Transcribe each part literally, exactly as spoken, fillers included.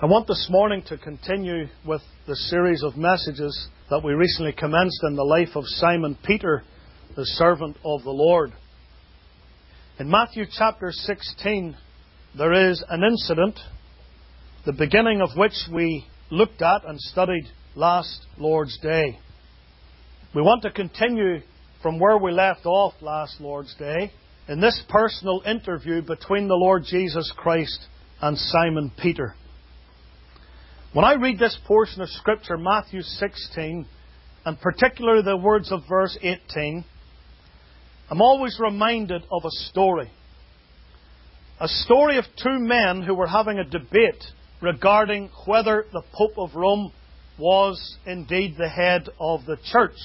I want this morning to continue with the series of messages that we recently commenced in the life of Simon Peter, the servant of the Lord. In Matthew chapter sixteen, there is an incident, the beginning of which we looked at and studied last Lord's Day. We want to continue from where we left off last Lord's Day in this personal interview between the Lord Jesus Christ and Simon Peter. When I read this portion of Scripture, Matthew sixteen, and particularly the words of verse eighteen, I'm always reminded of a story. A story of two men who were having a debate regarding whether the Pope of Rome was indeed the head of the church.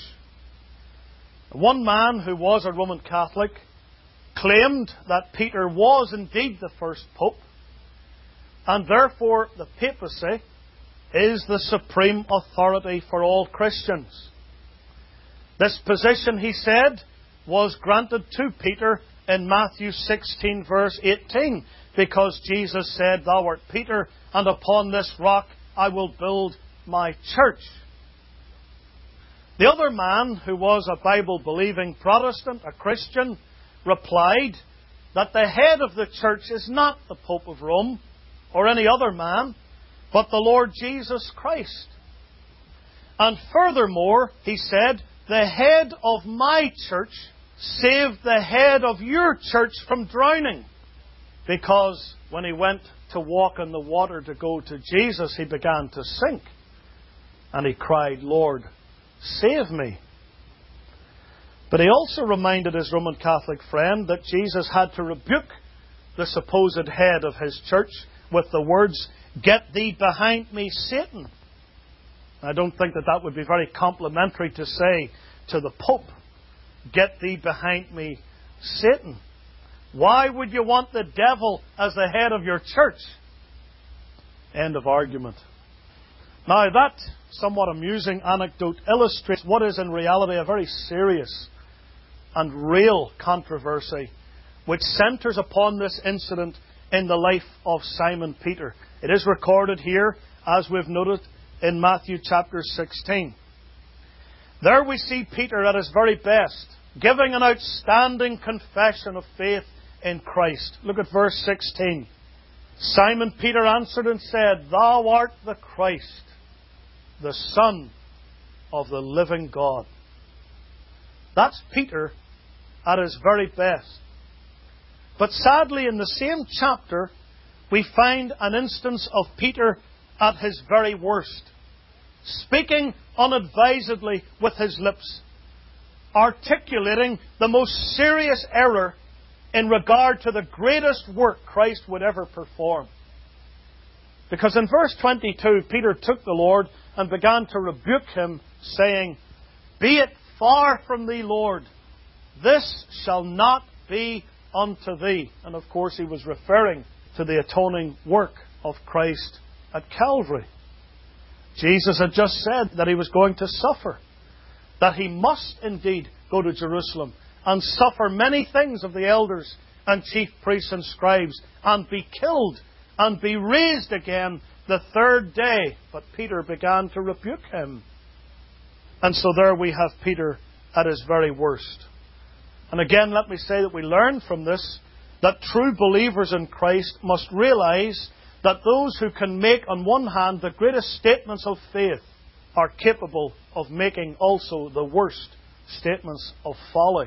One man, who was a Roman Catholic, claimed that Peter was indeed the first Pope, and therefore the papacy is the supreme authority for all Christians. This position, he said, was granted to Peter in Matthew sixteen verse eighteen, because Jesus said, "Thou art Peter, and upon this rock I will build my church." The other man, who was a Bible-believing Protestant, a Christian, replied that the head of the church is not the Pope of Rome or any other man, but the Lord Jesus Christ. And furthermore, he said, the head of my church saved the head of your church from drowning. Because when he went to walk on the water to go to Jesus, he began to sink. And he cried, "Lord, save me." But he also reminded his Roman Catholic friend that Jesus had to rebuke the supposed head of his church with the words, "Get thee behind me, Satan." I don't think that that would be very complimentary to say to the Pope, "Get thee behind me, Satan." Why would you want the devil as the head of your church? End of argument. Now that somewhat amusing anecdote illustrates what is in reality a very serious and real controversy which centres upon this incident in the life of Simon Peter. It is recorded here, as we've noted, in Matthew chapter sixteen. There we see Peter at his very best, giving an outstanding confession of faith in Christ. Look at verse sixteen. Simon Peter answered and said, "Thou art the Christ, the Son of the living God." That's Peter at his very best. But sadly, in the same chapter, we find an instance of Peter at his very worst, speaking unadvisedly with his lips, articulating the most serious error in regard to the greatest work Christ would ever perform. Because in verse twenty-two, Peter took the Lord and began to rebuke him, saying, "Be it far from thee, Lord, this shall not be unto thee." And of course he was referring to the atoning work of Christ at Calvary. Jesus had just said that he was going to suffer, that he must indeed go to Jerusalem and suffer many things of the elders and chief priests and scribes, and be killed and be raised again the third day. But Peter began to rebuke him. And so there we have Peter at his very worst. And again, let me say that we learn from this that true believers in Christ must realize that those who can make, on one hand, the greatest statements of faith are capable of making also the worst statements of folly.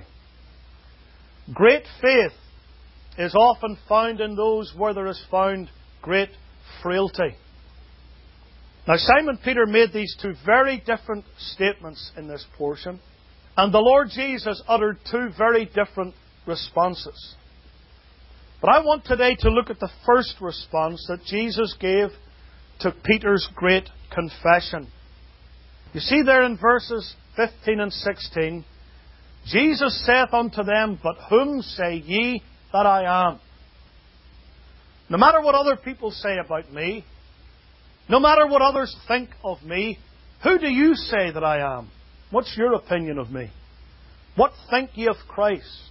Great faith is often found in those where there is found great frailty. Now, Simon Peter made these two very different statements in this portion, and the Lord Jesus uttered two very different responses. But I want today to look at the first response that Jesus gave to Peter's great confession. You see there in verses fifteen and sixteen, Jesus saith unto them, "But whom say ye that I am?" No matter what other people say about me, no matter what others think of me, who do you say that I am? What's your opinion of me? What think ye of Christ?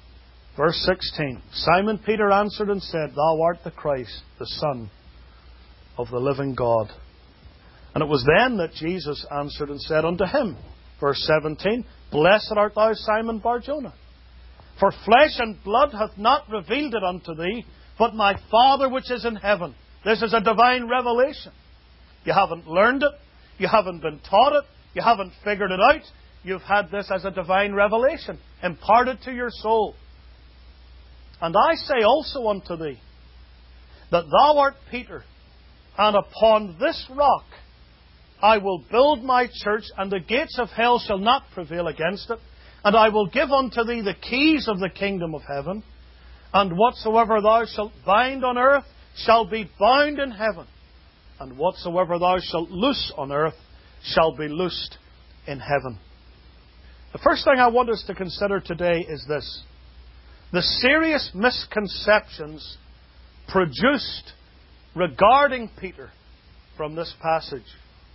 Verse sixteen, Simon Peter answered and said, Thou art the Christ, the Son of the living God. And it was then that Jesus answered and said unto him, verse seventeen, Blessed art thou, Simon Bar-Jonah, for flesh and blood hath not revealed it unto thee, but my Father which is in heaven. This is a divine revelation. You haven't learned it. You haven't been taught it. You haven't figured it out. You've had this as a divine revelation, imparted to your soul. And I say also unto thee, that thou art Peter, and upon this rock I will build my church, and the gates of hell shall not prevail against it. And I will give unto thee the keys of the kingdom of heaven. And whatsoever thou shalt bind on earth shall be bound in heaven. And whatsoever thou shalt loose on earth shall be loosed in heaven. The first thing I want us to consider today is this: the serious misconceptions produced regarding Peter from this passage.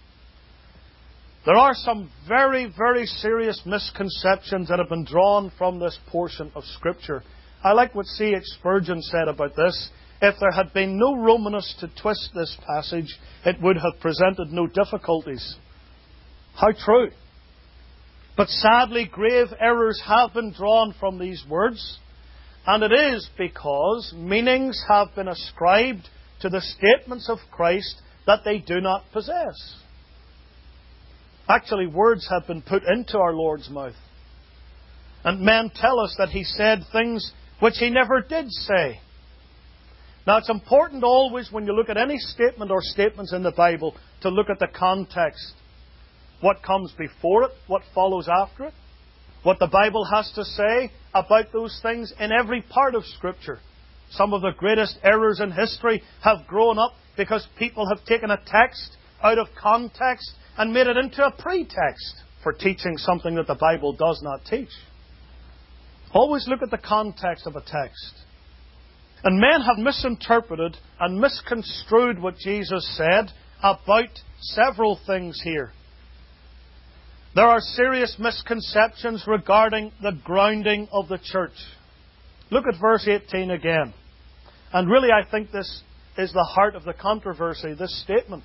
There are some very, very serious misconceptions that have been drawn from this portion of Scripture. I like what C H Spurgeon said about this. If there had been no Romanist to twist this passage, it would have presented no difficulties. How true. But sadly, grave errors have been drawn from these words, and it is because meanings have been ascribed to the statements of Christ that they do not possess. Actually, words have been put into our Lord's mouth. And men tell us that He said things which He never did say. Now, it's important always, when you look at any statement or statements in the Bible, to look at the context. What comes before it, what follows after it, what the Bible has to say about those things in every part of Scripture. Some of the greatest errors in history have grown up because people have taken a text out of context and made it into a pretext for teaching something that the Bible does not teach. Always look at the context of a text. And men have misinterpreted and misconstrued what Jesus said about several things here. There are serious misconceptions regarding the grounding of the church. Look at verse eighteen again. And really, I think this is the heart of the controversy, this statement.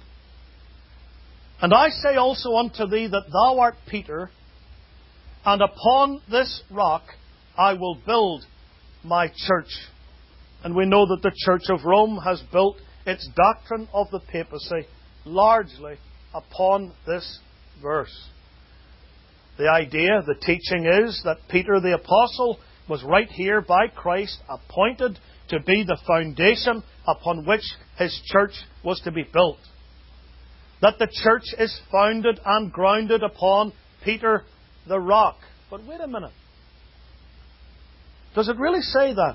And I say also unto thee that thou art Peter, and upon this rock I will build my church. And we know that the Church of Rome has built its doctrine of the papacy largely upon this verse. The idea, the teaching is that Peter the Apostle was right here by Christ appointed to be the foundation upon which his church was to be built. That the church is founded and grounded upon Peter the rock. But wait a minute. Does it really say that?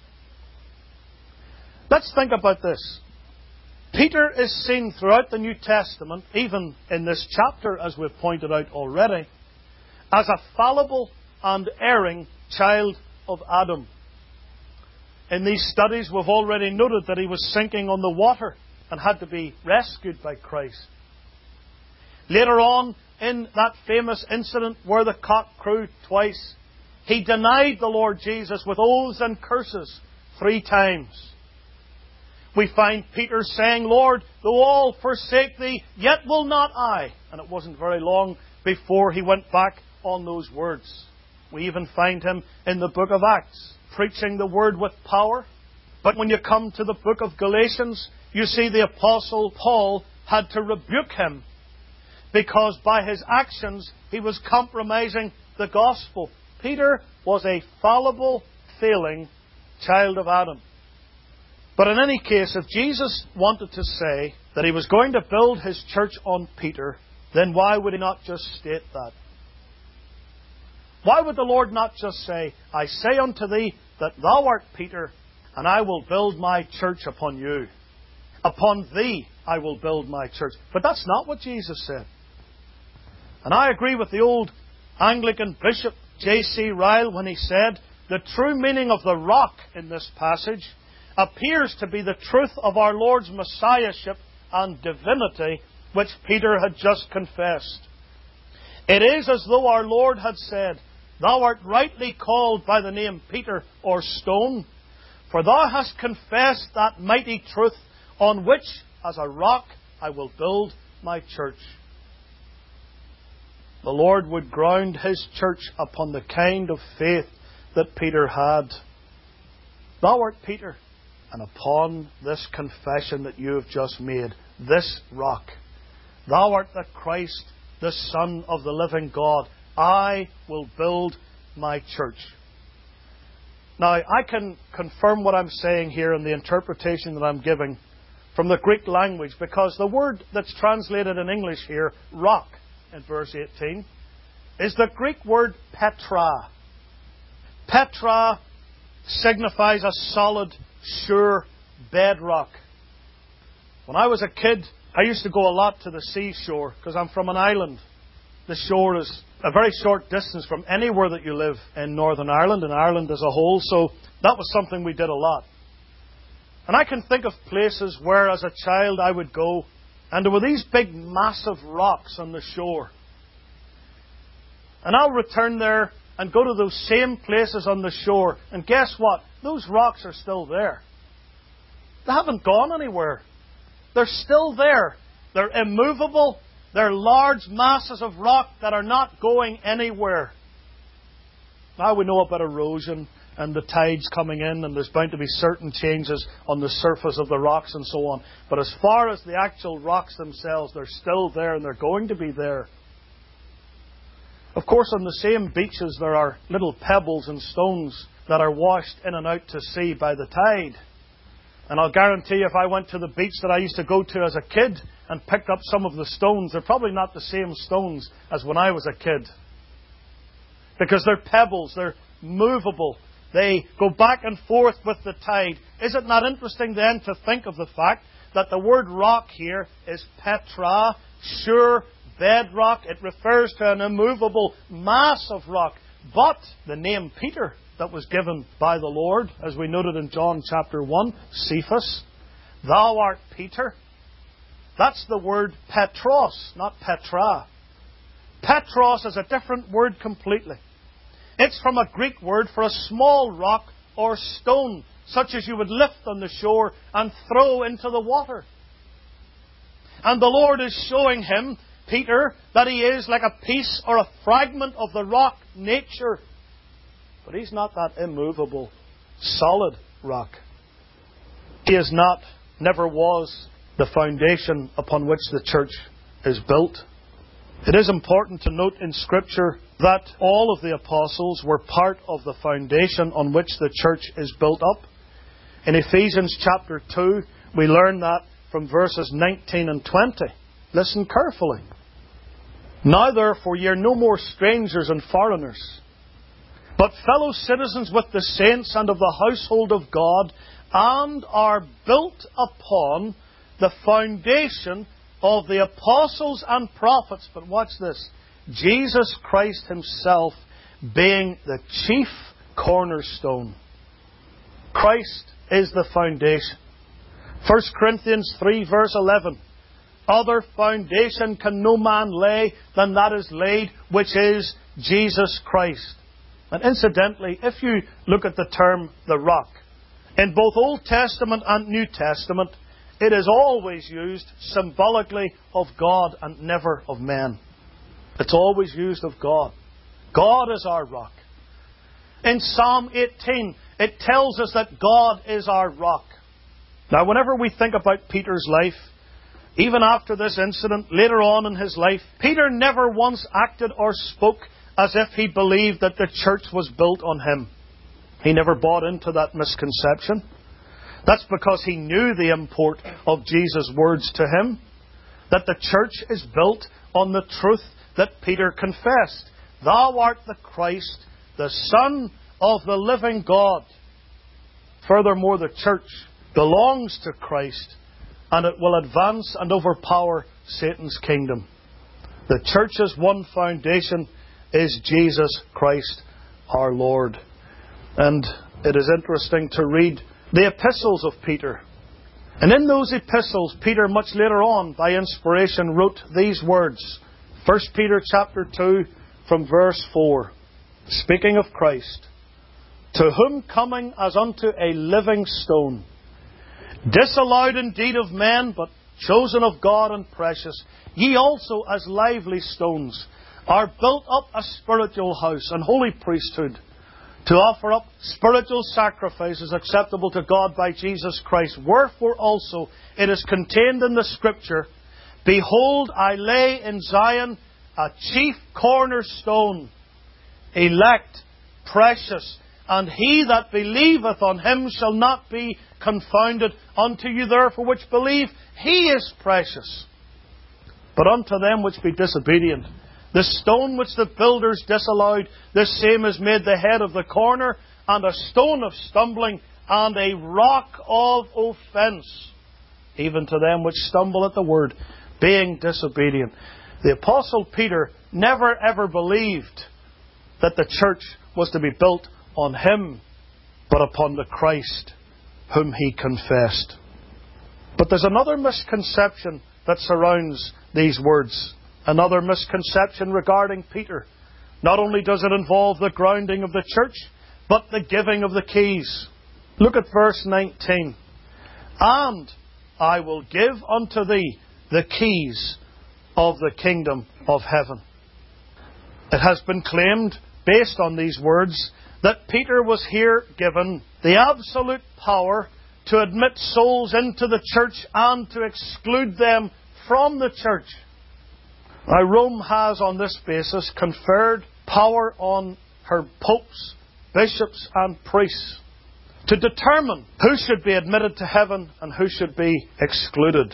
Let's think about this. Peter is seen throughout the New Testament, even in this chapter, as we've pointed out already, as a fallible and erring child of Adam. In these studies, we've already noted that he was sinking on the water and had to be rescued by Christ. Later on, in that famous incident where the cock crew twice, he denied the Lord Jesus with oaths and curses three times. We find Peter saying, Lord, though all forsake thee, yet will not I. And it wasn't very long before he went back on those words. We even find him in the book of Acts, preaching the word with power. But when you come to the book of Galatians, you see the Apostle Paul had to rebuke him, because by his actions he was compromising the gospel. Peter was a fallible, failing child of Adam. But in any case, if Jesus wanted to say that he was going to build his church on Peter, then why would he not just state that? Why would the Lord not just say, I say unto thee that thou art Peter, and I will build my church upon you. Upon thee I will build my church. But that's not what Jesus said. And I agree with the old Anglican Bishop J C Ryle when he said, the true meaning of the rock in this passage appears to be the truth of our Lord's Messiahship and divinity, which Peter had just confessed. It is as though our Lord had said, Thou art rightly called by the name Peter or Stone, for thou hast confessed that mighty truth on which as a rock I will build my church. The Lord would ground His church upon the kind of faith that Peter had. Thou art Peter, and upon this confession that you have just made, this rock, thou art the Christ, the Son of the living God. I will build my church. Now, I can confirm what I'm saying here in the interpretation that I'm giving from the Greek language, because the word that's translated in English here, rock, in verse eighteen, is the Greek word Petra. Petra signifies a solid, sure bedrock. When I was a kid, I used to go a lot to the seashore because I'm from an island. The shore is a very short distance from anywhere that you live in Northern Ireland and Ireland as a whole, so that was something we did a lot. And I can think of places where as a child I would go, and there were these big massive rocks on the shore. And I'll return there and go to those same places on the shore, and guess what? Those rocks are still there. They haven't gone anywhere. They're still there. They're immovable. They're large masses of rock that are not going anywhere. Now we know about erosion and the tides coming in, and there's bound to be certain changes on the surface of the rocks and so on. But as far as the actual rocks themselves, they're still there and they're going to be there. Of course, on the same beaches there are little pebbles and stones that are washed in and out to sea by the tide. And I'll guarantee you, if I went to the beach that I used to go to as a kid and picked up some of the stones, they're probably not the same stones as when I was a kid. Because they're pebbles, they're movable, they go back and forth with the tide. Is it not interesting then to think of the fact that the word rock here is Petra, sure bedrock? It refers to an immovable mass of rock. But the name Peter that was given by the Lord, as we noted in John chapter one, Cephas, thou art Peter. That's the word Petros, not Petra. Petros is a different word completely. It's from a Greek word for a small rock or stone, such as you would lift on the shore and throw into the water. And the Lord is showing him, Peter, that he is like a piece or a fragment of the rock nature. But he's not that immovable, solid rock. He is not, never was, the foundation upon which the church is built. It is important to note in Scripture that all of the apostles were part of the foundation on which the church is built up. In Ephesians chapter two, we learn that from verses nineteen and twenty. Listen carefully. Now therefore ye are no more strangers and foreigners, but fellow citizens with the saints and of the household of God, and are built upon the foundation of the apostles and prophets. But watch this. Jesus Christ Himself being the chief cornerstone. Christ is the foundation. First Corinthians three verse eleven. Other foundation can no man lay than that is laid, which is Jesus Christ. And incidentally, if you look at the term the rock, in both Old Testament and New Testament, it is always used symbolically of God and never of men. It's always used of God. God is our rock. In Psalm eighteen, it tells us that God is our rock. Now, whenever we think about Peter's life, even after this incident, later on in his life, Peter never once acted or spoke as if he believed that the church was built on him. He never bought into that misconception. That's because he knew the import of Jesus' words to him, that the church is built on the truth that Peter confessed. Thou art the Christ, the Son of the living God. Furthermore, the church belongs to Christ, and it will advance and overpower Satan's kingdom. The church's one foundation is Jesus Christ our Lord. And it is interesting to read the epistles of Peter. And in those epistles, Peter, much later on, by inspiration, wrote these words. First Peter chapter two, from verse four. Speaking of Christ, to whom coming as unto a living stone, disallowed indeed of men, but chosen of God and precious, ye also as lively stones are built up a spiritual house and holy priesthood, to offer up spiritual sacrifices acceptable to God by Jesus Christ. Wherefore also it is contained in the Scripture, Behold, I lay in Zion a chief cornerstone, elect, precious, and he that believeth on him shall not be confounded. Unto you therefore which believe, he is precious. But unto them which be disobedient, the stone which the builders disallowed, this same is made the head of the corner, and a stone of stumbling, and a rock of offence, even to them which stumble at the word, being disobedient. The Apostle Peter never ever believed that the church was to be built on him, but upon the Christ whom he confessed. But there's another misconception that surrounds these words. Another misconception regarding Peter. Not only does it involve the grounding of the church, but the giving of the keys. Look at verse nineteen. And I will give unto thee the keys of the kingdom of heaven. It has been claimed, based on these words, that Peter was here given the absolute power to admit souls into the church and to exclude them from the church. Now, Rome has, on this basis, conferred power on her popes, bishops, and priests to determine who should be admitted to heaven and who should be excluded.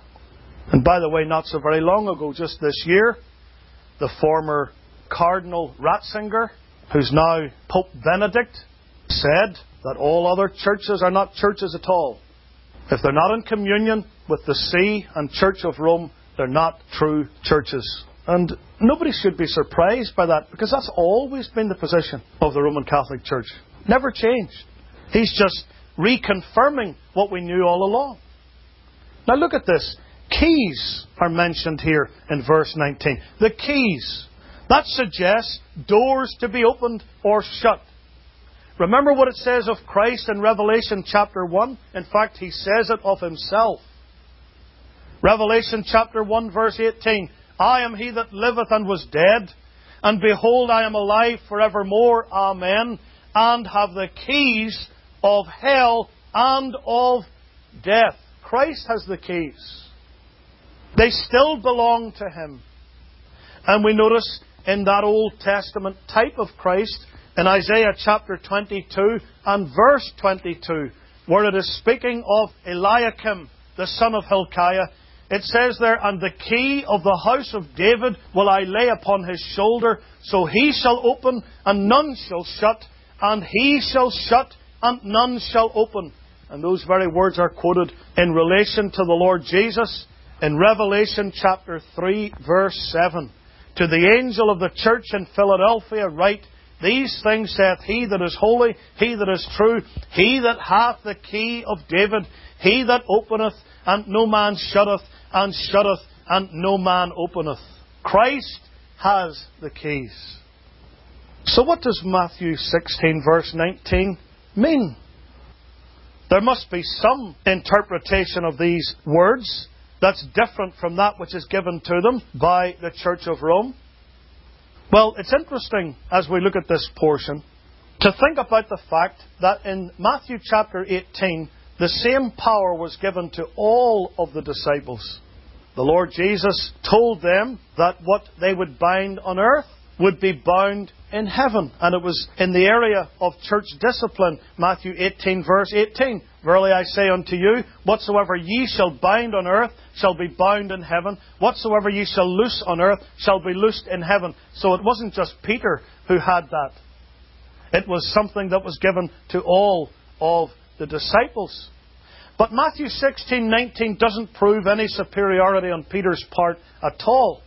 And by the way, not so very long ago, just this year, the former Cardinal Ratzinger, who's now Pope Benedict, said that all other churches are not churches at all. If they're not in communion with the See and Church of Rome, they're not true churches. And nobody should be surprised by that, because that's always been the position of the Roman Catholic Church. Never changed. He's just reconfirming what we knew all along. Now look at this. Keys are mentioned here in verse nineteen. The keys. That suggests doors to be opened or shut. Remember what it says of Christ in Revelation chapter one? In fact, he says it of himself. Revelation chapter one verse eighteen. I am he that liveth and was dead, and behold, I am alive forevermore. Amen. And have the keys of hell and of death. Christ has the keys. They still belong to him. And we notice in that Old Testament type of Christ, in Isaiah chapter twenty-two and verse twenty-two, where it is speaking of Eliakim, the son of Hilkiah, it says there, And the key of the house of David will I lay upon his shoulder, so he shall open, and none shall shut, and he shall shut, and none shall open. And those very words are quoted in relation to the Lord Jesus in Revelation chapter three, verse seven. To the angel of the church in Philadelphia write, These things saith he that is holy, he that is true, he that hath the key of David, he that openeth, and no man shutteth, and shutteth, and no man openeth. Christ has the keys. So what does Matthew sixteen, verse nineteen mean? There must be some interpretation of these words that's different from that which is given to them by the Church of Rome. Well, it's interesting, as we look at this portion, to think about the fact that in Matthew chapter eighteen, the same power was given to all of the disciples. The Lord Jesus told them that what they would bind on earth would be bound in heaven. And it was in the area of church discipline, Matthew eighteen, verse eighteen. Verily I say unto you, whatsoever ye shall bind on earth shall be bound in heaven. Whatsoever ye shall loose on earth shall be loosed in heaven. So it wasn't just Peter who had that. It was something that was given to all of the disciples. But Matthew sixteen nineteen doesn't prove any superiority on Peter's part at all.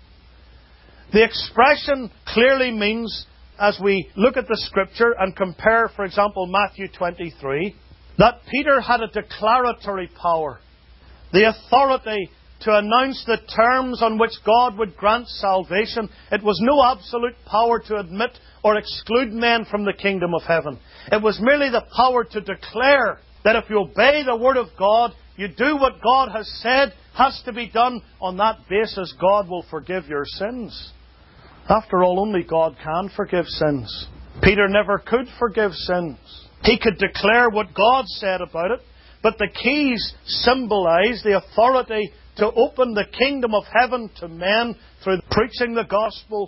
The expression clearly means, as we look at the Scripture and compare, for example, Matthew twenty-three, that Peter had a declaratory power, the authority to announce the terms on which God would grant salvation. It was no absolute power to admit or exclude men from the kingdom of heaven. It was merely the power to declare that if you obey the Word of God, you do what God has said has to be done, on that basis God will forgive your sins. After all, only God can forgive sins. Peter never could forgive sins. He could declare what God said about it, but the keys symbolize the authority to open the kingdom of heaven to men through preaching the gospel.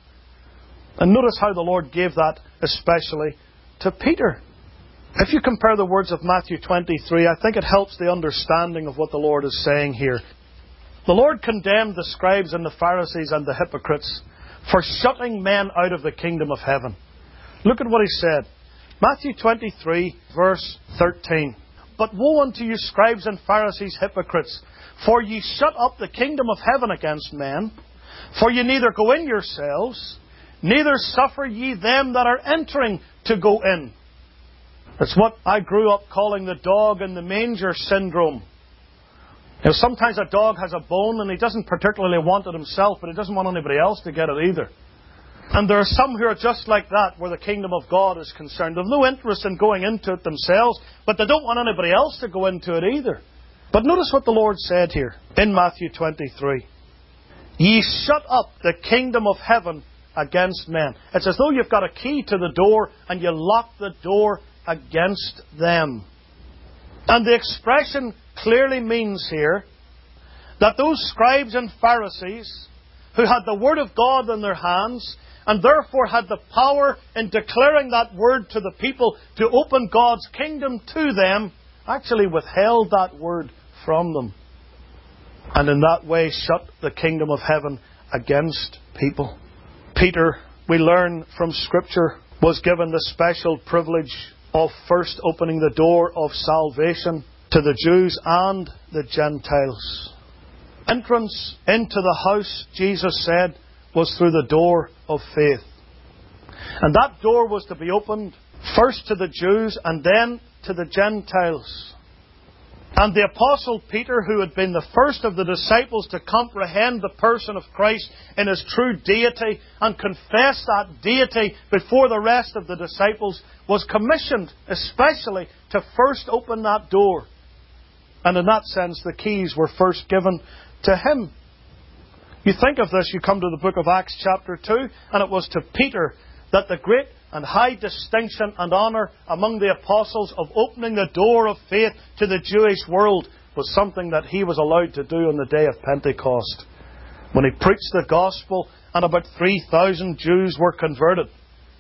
And notice how the Lord gave that especially to Peter. If you compare the words of Matthew twenty-three, I think it helps the understanding of what the Lord is saying here. The Lord condemned the scribes and the Pharisees and the hypocrites for shutting men out of the kingdom of heaven. Look at what He said. Matthew twenty-three, verse thirteen. But woe unto you, scribes and Pharisees, hypocrites, for ye shut up the kingdom of heaven against men. For ye neither go in yourselves, neither suffer ye them that are entering to go in. It's what I grew up calling the dog in the manger syndrome. You know, sometimes a dog has a bone and he doesn't particularly want it himself, but he doesn't want anybody else to get it either. And there are some who are just like that where the kingdom of God is concerned. They have no interest in going into it themselves, but they don't want anybody else to go into it either. But notice what the Lord said here in Matthew twenty-three. Ye shut up the kingdom of heaven against men. It's as though you've got a key to the door and you lock the door against them. And the expression clearly means here that those scribes and Pharisees who had the Word of God in their hands and therefore had the power in declaring that Word to the people to open God's kingdom to them, actually withheld that Word from them. And in that way shut the kingdom of heaven against people. Peter, we learn from Scripture, was given the special privilege of first opening the door of salvation to the Jews and the Gentiles. Entrance into the house, Jesus said, was through the door of faith. And that door was to be opened first to the Jews and then to the Gentiles. And the Apostle Peter, who had been the first of the disciples to comprehend the person of Christ in His true deity and confess that deity before the rest of the disciples, was commissioned especially to first open that door. And in that sense, the keys were first given to him. You think of this, you come to the book of Acts chapter two, and it was to Peter that the great and high distinction and honour among the apostles of opening the door of faith to the Jewish world was something that he was allowed to do on the day of Pentecost, when he preached the gospel and about three thousand Jews were converted.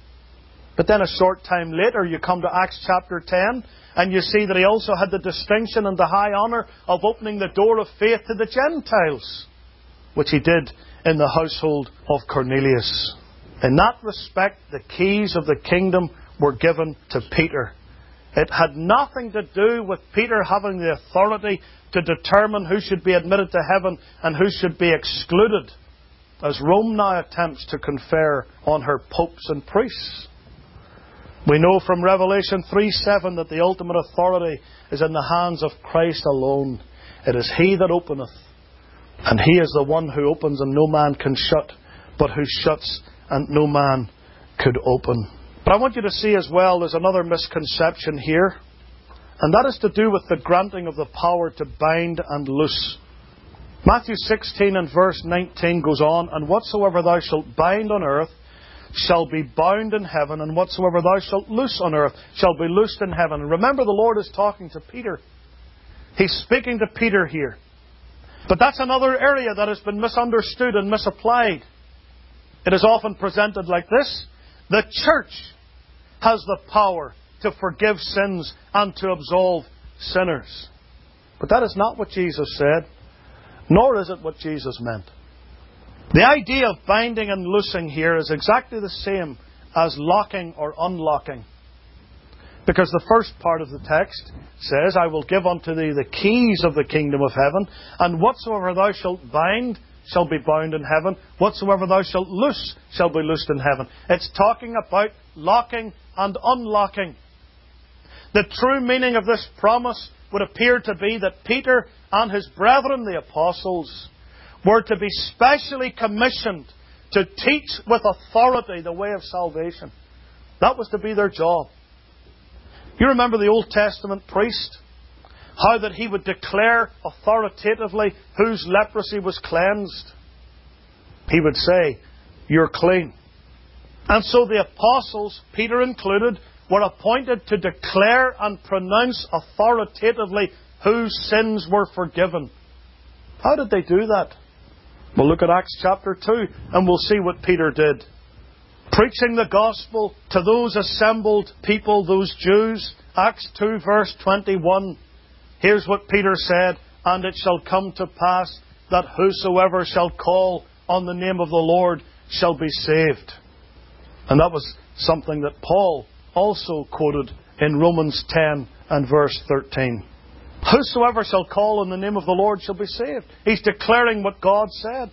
But then a short time later you come to Acts chapter ten and you see that he also had the distinction and the high honour of opening the door of faith to the Gentiles, which he did in the household of Cornelius. In that respect, the keys of the kingdom were given to Peter. It had nothing to do with Peter having the authority to determine who should be admitted to heaven and who should be excluded, as Rome now attempts to confer on her popes and priests. We know from Revelation three seven that the ultimate authority is in the hands of Christ alone. It is He that openeth, and He is the one who opens and no man can shut, but who shuts and no man could open. But I want you to see as well there's another misconception here, and that is to do with the granting of the power to bind and loose. Matthew sixteen and verse nineteen goes on, and whatsoever thou shalt bind on earth shall be bound in heaven, and whatsoever thou shalt loose on earth shall be loosed in heaven. And remember, the Lord is talking to Peter. He's speaking to Peter here. But that's another area that has been misunderstood and misapplied. It is often presented like this: the church has the power to forgive sins and to absolve sinners. But that is not what Jesus said, nor is it what Jesus meant. The idea of binding and loosing here is exactly the same as locking or unlocking. Because the first part of the text says, I will give unto thee the keys of the kingdom of heaven, and whatsoever thou shalt bind shall be bound in heaven, whatsoever thou shalt loose shall be loosed in heaven. It's talking about locking and unlocking. The true meaning of this promise would appear to be that Peter and his brethren, the apostles, were to be specially commissioned to teach with authority the way of salvation. That was to be their job. You remember the Old Testament priest? How that he would declare authoritatively whose leprosy was cleansed. He would say, "You're clean." And so the apostles, Peter included, were appointed to declare and pronounce authoritatively whose sins were forgiven. How did they do that? We'll look at Acts chapter two and we'll see what Peter did. Preaching the gospel to those assembled people, those Jews. Acts two verse twenty-one. Here's what Peter said, "And it shall come to pass that whosoever shall call on the name of the Lord shall be saved." And that was something that Paul also quoted in Romans ten and verse thirteen. Whosoever shall call on the name of the Lord shall be saved. He's declaring what God said.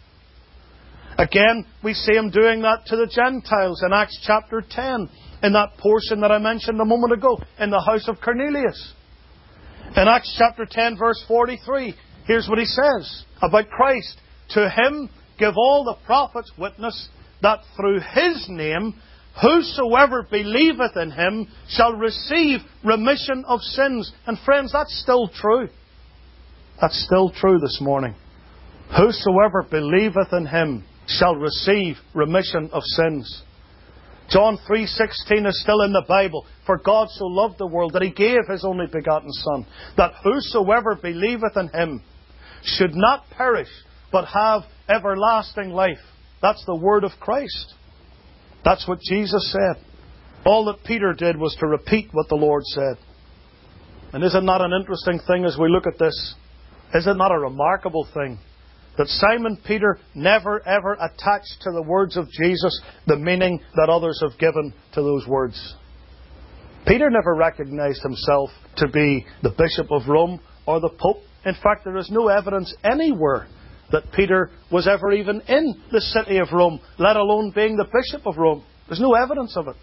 Again, we see him doing that to the Gentiles in Acts chapter ten, in that portion that I mentioned a moment ago, in the house of Cornelius. In Acts chapter ten verse forty-three, here's what he says about Christ. "To him give all the prophets witness that through his name whosoever believeth in him shall receive remission of sins." And friends, that's still true. That's still true this morning. Whosoever believeth in him shall receive remission of sins. John three sixteen is still in the Bible. "For God so loved the world that he gave his only begotten Son, that whosoever believeth in him should not perish, but have everlasting life." That's the word of Christ. That's what Jesus said. All that Peter did was to repeat what the Lord said. And is it not an interesting thing as we look at this? Is it not a remarkable thing that Simon Peter never ever attached to the words of Jesus the meaning that others have given to those words? Peter never recognized himself to be the Bishop of Rome or the Pope. In fact, there is no evidence anywhere that Peter was ever even in the city of Rome, let alone being the Bishop of Rome. There's no evidence of it.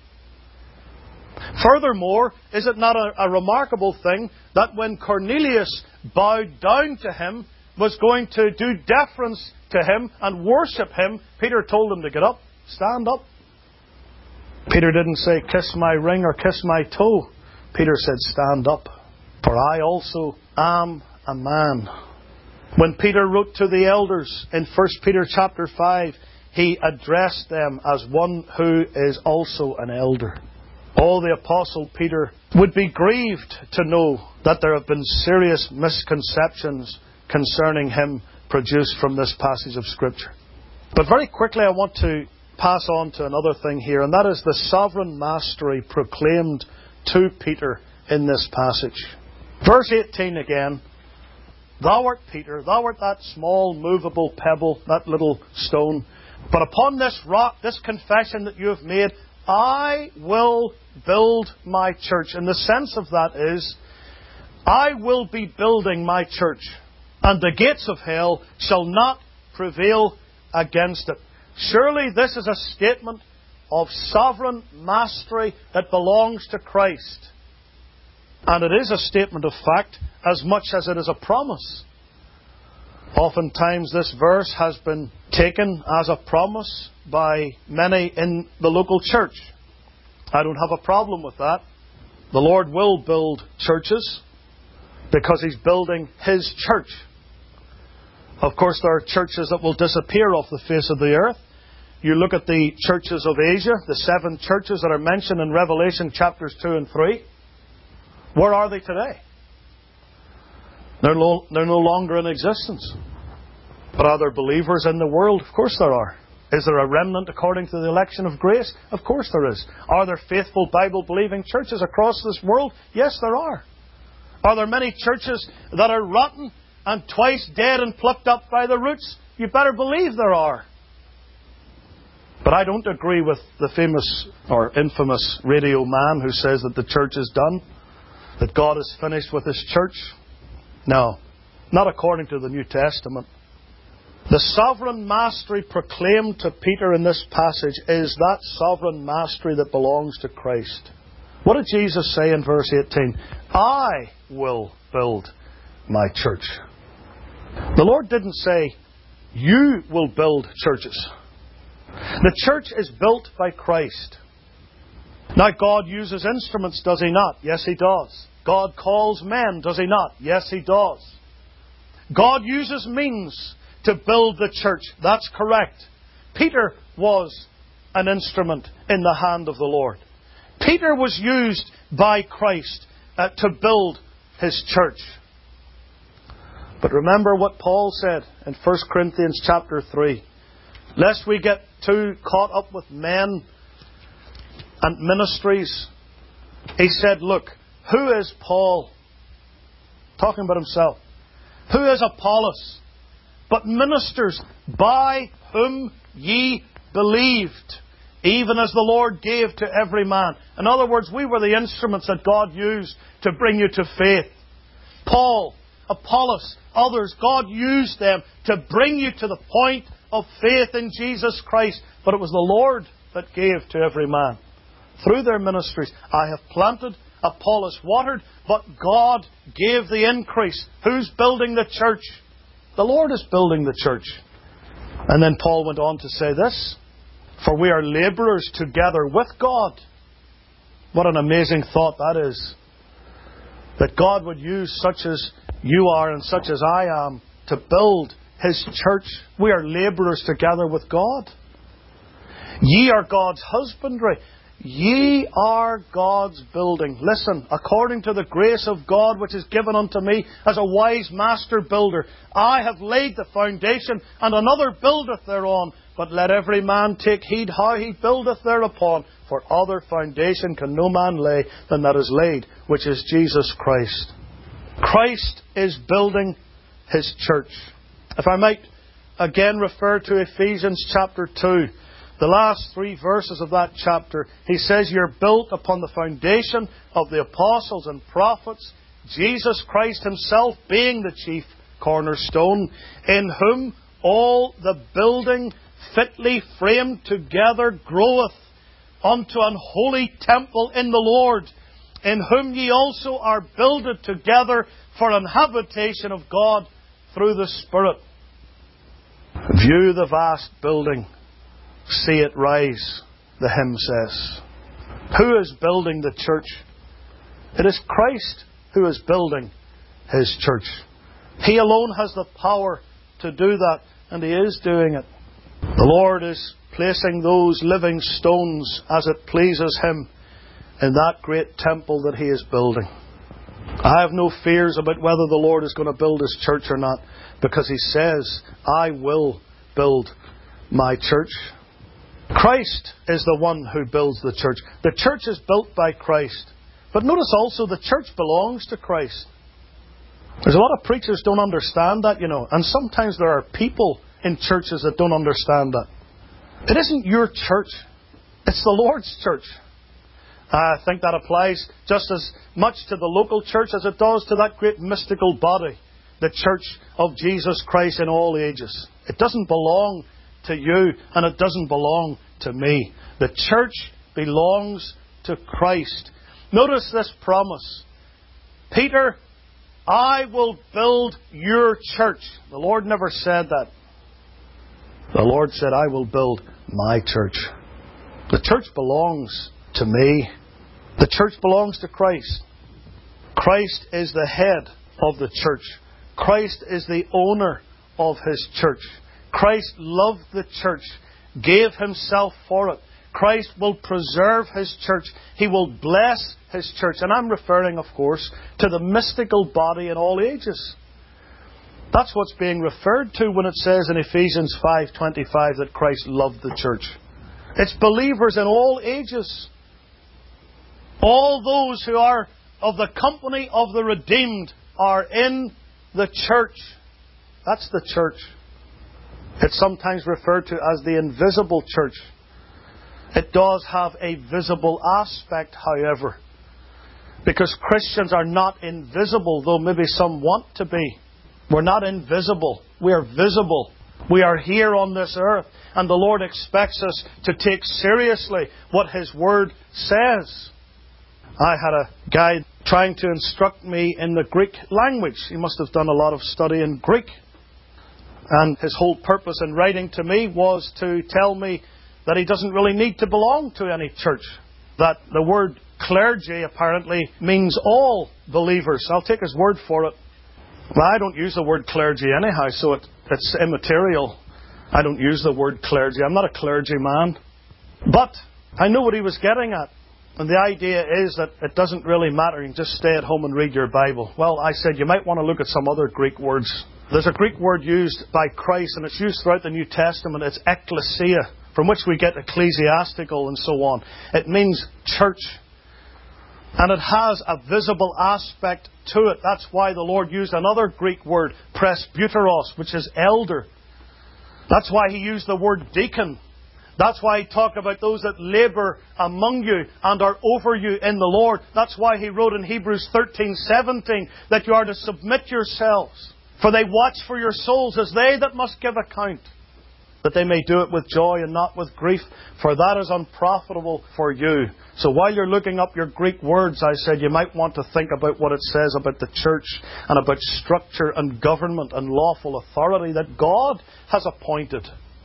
Furthermore, is it not a, a remarkable thing that when Cornelius bowed down to him, was going to do deference to him and worship him, Peter told him to get up, stand up. Peter didn't say, "Kiss my ring" or "kiss my toe." Peter said, "Stand up, for I also am a man." When Peter wrote to the elders in First Peter chapter five, he addressed them as one who is also an elder. All the Apostle Peter would be grieved to know that there have been serious misconceptions concerning him produced from this passage of Scripture. But very quickly I want to pass on to another thing here, and that is the sovereign mastery proclaimed to Peter in this passage. Verse eighteen again. "Thou art Peter, thou art that small movable pebble, that little stone. But upon this rock, this confession that you have made, I will build my church." And the sense of that is, I will be building my church, and the gates of hell shall not prevail against it. Surely this is a statement of sovereign mastery that belongs to Christ. And it is a statement of fact as much as it is a promise. Oftentimes this verse has been taken as a promise by many in the local church. I don't have a problem with that. The Lord will build churches because He's building His church. Of course, there are churches that will disappear off the face of the earth. You look at the churches of Asia, the seven churches that are mentioned in Revelation chapters two and three. Where are they today? They're no, they're no longer in existence. But are there believers in the world? Of course there are. Is there a remnant according to the election of grace? Of course there is. Are there faithful Bible-believing churches across this world? Yes, there are. Are there many churches that are rotten and twice dead and plucked up by the roots? You better believe there are. But I don't agree with the famous or infamous radio man who says that the church is done, that God is finished with His church. No, not according to the New Testament. The sovereign mastery proclaimed to Peter in this passage is that sovereign mastery that belongs to Christ. What did Jesus say in verse eighteen? I will build my church. The Lord didn't say, you will build churches. The church is built by Christ. Now, God uses instruments, does He not? Yes, He does. God calls men, does He not? Yes, He does. God uses means to build the church. That's correct. Peter was an instrument in the hand of the Lord. Peter was used by Christ uh, to build His church. But remember what Paul said in First Corinthians chapter three. Lest we get too caught up with men and ministries. He said, look, who is Paul? Talking about himself. Who is Apollos? But ministers by whom ye believed, even as the Lord gave to every man. In other words, we were the instruments that God used to bring you to faith. Paul, Apollos, others, God used them to bring you to the point of faith in Jesus Christ. But it was the Lord that gave to every man. Through their ministries, I have planted, Apollos watered, but God gave the increase. Who's building the church? The Lord is building the church. And then Paul went on to say this, for we are labourers together with God. What an amazing thought that is. That God would use such as you are and such as I am to build His church. We are labourers together with God. Ye are God's husbandry. Ye are God's building. Listen, according to the grace of God which is given unto me as a wise master builder, I have laid the foundation, and another buildeth thereon. But let every man take heed how he buildeth thereupon. For other foundation can no man lay than that is laid, which is Jesus Christ. Christ is building His church. If I might again refer to Ephesians chapter two, the last three verses of that chapter, he says, you're built upon the foundation of the apostles and prophets, Jesus Christ Himself being the chief cornerstone, in whom all the building fitly framed together groweth unto an holy temple in the Lord, in whom ye also are builded together for an habitation of God through the Spirit. View the vast building. See it rise, the hymn says. Who is building the church? It is Christ who is building His church. He alone has the power to do that, and He is doing it. The Lord is placing those living stones as it pleases Him in that great temple that He is building. I have no fears about whether the Lord is going to build His church or not, because He says, I will build my church. Christ is the one who builds the church. The church is built by Christ. But notice also the church belongs to Christ. There's a lot of preachers don't understand that, you know. And sometimes there are people in churches that don't understand that. It isn't your church. It's the Lord's church. I think that applies just as much to the local church as it does to that great mystical body, the church of Jesus Christ in all ages. It doesn't belong to you, and it doesn't belong to me. The church belongs to Christ. Notice this promise. Peter, I will build your church. The Lord never said that. The Lord said, I will build my church. The church belongs to me. The church belongs to Christ. Christ is the head of the church. Christ is the owner of His church. Christ loved the church, gave Himself for it. Christ will preserve His church. He will bless His church. And I'm referring, of course, to the mystical body in all ages. That's what's being referred to when it says in Ephesians five twenty-five that Christ loved the church. It's believers in all ages. All those who are of the company of the redeemed are in the church. That's the church. It's sometimes referred to as the invisible church. It does have a visible aspect, however, because Christians are not invisible, though maybe some want to be. We're not invisible. We are visible. We are here on this earth, and the Lord expects us to take seriously what His Word says. I had a guy trying to instruct me in the Greek language. He must have done a lot of study in Greek. And his whole purpose in writing to me was to tell me that he doesn't really need to belong to any church. that the word clergy apparently means all believers. I'll take his word for it. Well, I don't use the word clergy anyhow, so it, it's immaterial. I don't use the word clergy. I'm not a clergyman. But I know what he was getting at. And the idea is that it doesn't really matter. You can just stay at home and read your Bible. Well, I said you might want to look at some other Greek words. There's a Greek word used by Christ, and it's used throughout the New Testament. It's ekklesia, from which we get ecclesiastical and so on. It means church. And it has a visible aspect to it. That's why the Lord used another Greek word, presbyteros, which is elder. That's why He used the word deacon. That's why He talked about those that labour among you and are over you in the Lord. That's why He wrote in Hebrews thirteen seventeen that you are to submit yourselves. For they watch for your souls as they that must give account, that they may do it with joy and not with grief, for that is unprofitable for you. So while you're looking up your Greek words, I said you might want to think about what it says about the church and about structure and government and lawful authority that God has appointed.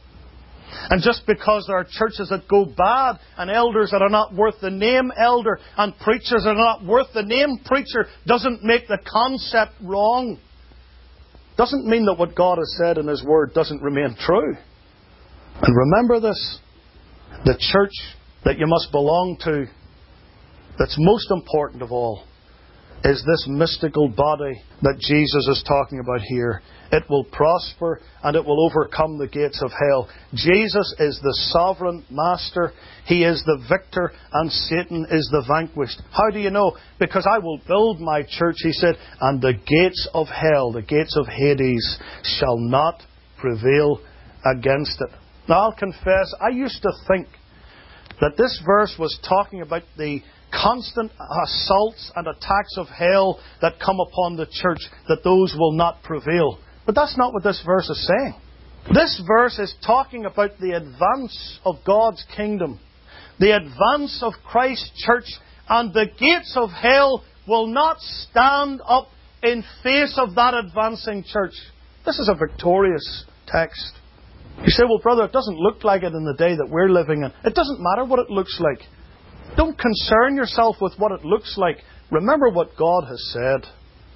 And just because there are churches that go bad and elders that are not worth the name elder and preachers that are not worth the name preacher doesn't make the concept wrong. Doesn't mean that what God has said in His Word doesn't remain true. And remember this, the church that you must belong to, that's most important of all, is this mystical body that Jesus is talking about here. It will prosper and it will overcome the gates of hell. Jesus is the sovereign master. He is the victor and Satan is the vanquished. How do you know? Because I will build my church, He said, and the gates of hell, the gates of Hades, shall not prevail against it. Now I'll confess, I used to think that this verse was talking about the constant assaults and attacks of hell that come upon the church, that those will not prevail. But that's not what this verse is saying. This verse is talking about the advance of God's kingdom, the advance of Christ's church, and the gates of hell will not stand up in face of that advancing church. This is a victorious text. You say, well, brother, it doesn't look like it in the day that we're living in. It doesn't matter what it looks like. Don't concern yourself with what it looks like. Remember what God has said.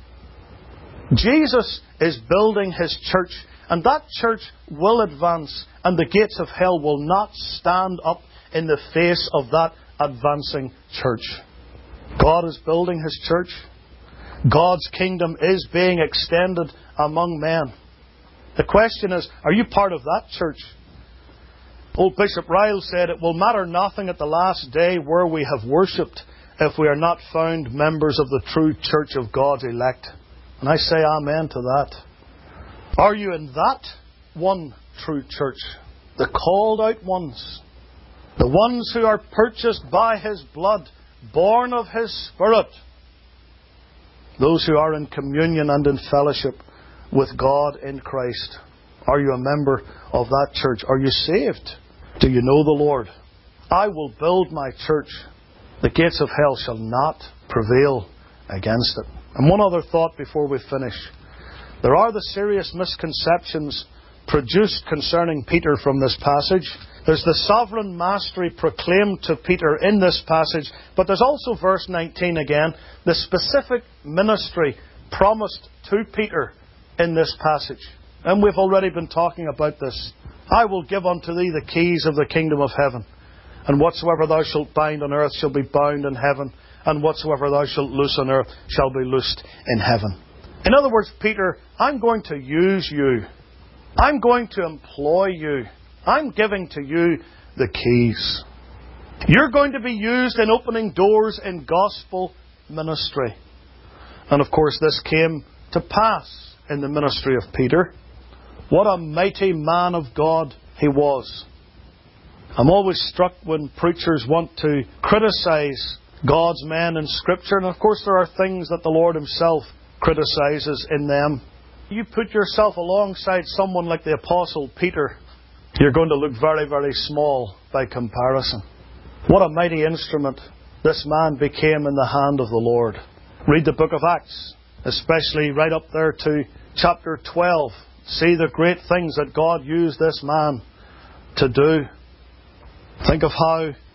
Jesus is building His church, and that church will advance, and the gates of hell will not stand up in the face of that advancing church. God is building His church. God's kingdom is being extended among men. The question is, are you part of that church? Old Bishop Ryle said, it will matter nothing at the last day where we have worshipped if we are not found members of the true church of God's elect. And I say amen to that. Are you in that one true church? The called out ones. The ones who are purchased by His blood, born of His Spirit. Those who are in communion and in fellowship with God in Christ. Are you a member of that church? Are you saved? Do you know the Lord? I will build my church. The gates of hell shall not prevail against it. And one other thought before we finish. There are the serious misconceptions produced concerning Peter from this passage. There's the sovereign mastery proclaimed to Peter in this passage, but there's also verse nineteen again, the specific ministry promised to Peter in this passage. And we've already been talking about this. I will give unto thee the keys of the kingdom of heaven. And whatsoever thou shalt bind on earth shall be bound in heaven. And whatsoever thou shalt loose on earth shall be loosed in heaven. In other words, Peter, I'm going to use you. I'm going to employ you. I'm giving to you the keys. You're going to be used in opening doors in gospel ministry. And of course, this came to pass in the ministry of Peter. What a mighty man of God he was. I'm always struck when preachers want to criticize God's men in Scripture. And of course there are things that the Lord Himself criticises in them. You put yourself alongside someone like the Apostle Peter, you're going to look very, very small by comparison. What a mighty instrument this man became in the hand of the Lord. Read the book of Acts, especially right up there to chapter twelve. See the great things that God used this man to do. Think of how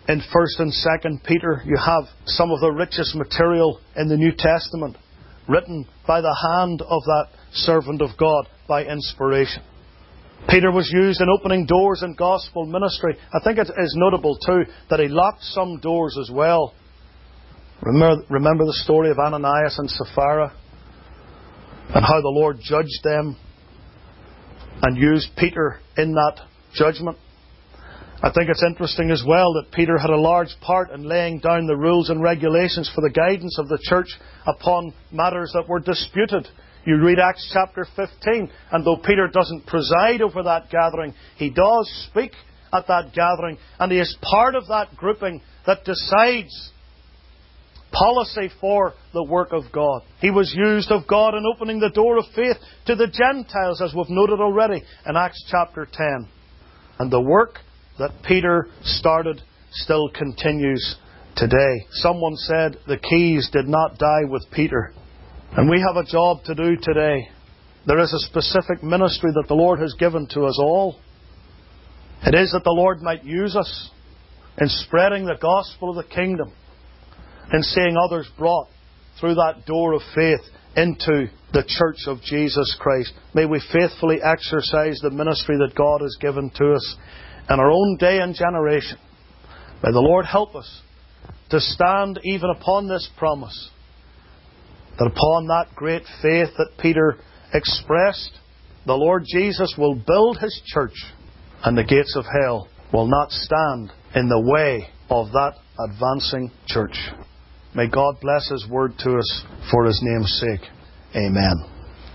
in First and Second Peter, you have some of the richest material in the New Testament, written by the hand of that servant of God, by inspiration. Peter was used in opening doors in gospel ministry. I think it is notable too that he locked some doors as well. Remember, remember the story of Ananias and Sapphira, and how the Lord judged them and used Peter in that judgment. I think it's interesting as well that Peter had a large part in laying down the rules and regulations for the guidance of the church upon matters that were disputed. You read Acts chapter fifteen, and though Peter doesn't preside over that gathering, he does speak at that gathering, and he is part of that grouping that decides policy for the work of God. He was used of God in opening the door of faith to the Gentiles, as we've noted already in Acts chapter ten. And the work that Peter started still continues today. Someone said the keys did not die with Peter. And we have a job to do today. There is a specific ministry that the Lord has given to us all. It is that the Lord might use us in spreading the gospel of the kingdom, in seeing others brought through that door of faith into the church of Jesus Christ. May we faithfully exercise the ministry that God has given to us in our own day and generation. May the Lord help us to stand even upon this promise, that upon that great faith that Peter expressed, the Lord Jesus will build His church, and the gates of hell will not stand in the way of that advancing church. May God bless His word to us for His name's sake. Amen.